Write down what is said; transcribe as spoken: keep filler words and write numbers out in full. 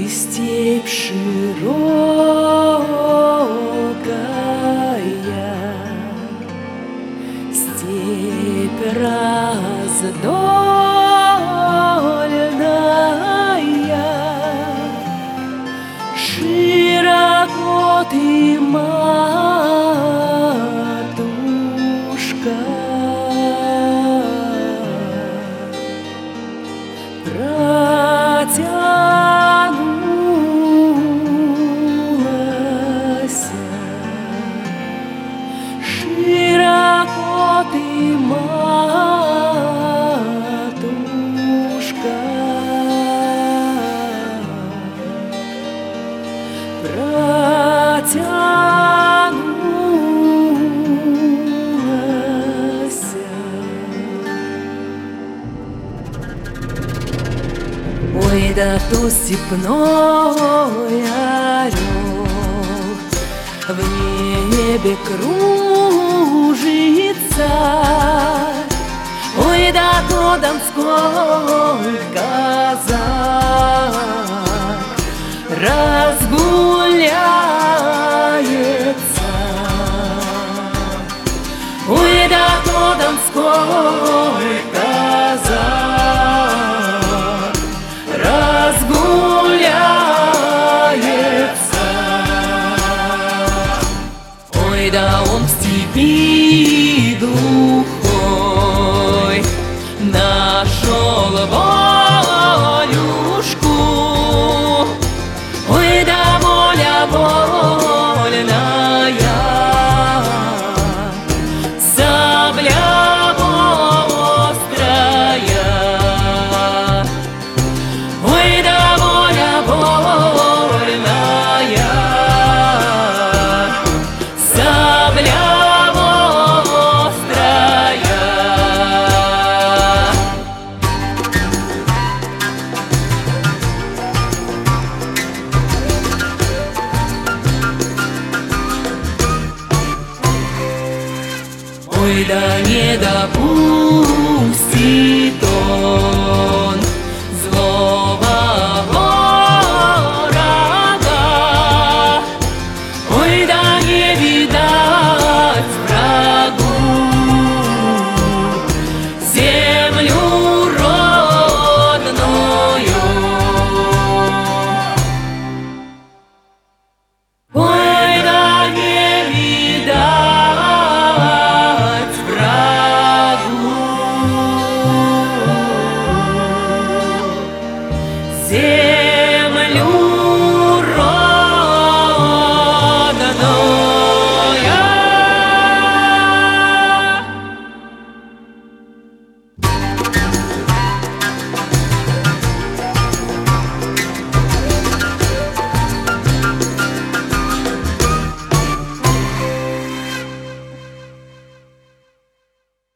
ты степь широкая, степь раздольная, широко ты, матушка, протянулась, широко ты, матушка, протянулась. Ой, да то степной орел в небе кружится, ой, да то донской казак разгуляется, ой, да то донской казак разгуляется, ой, да он в степи глухой нашел волюшку, ой, да воля вольная, сабля острая, ой, да воля вольная, сабля острая. Ой, да не допустит он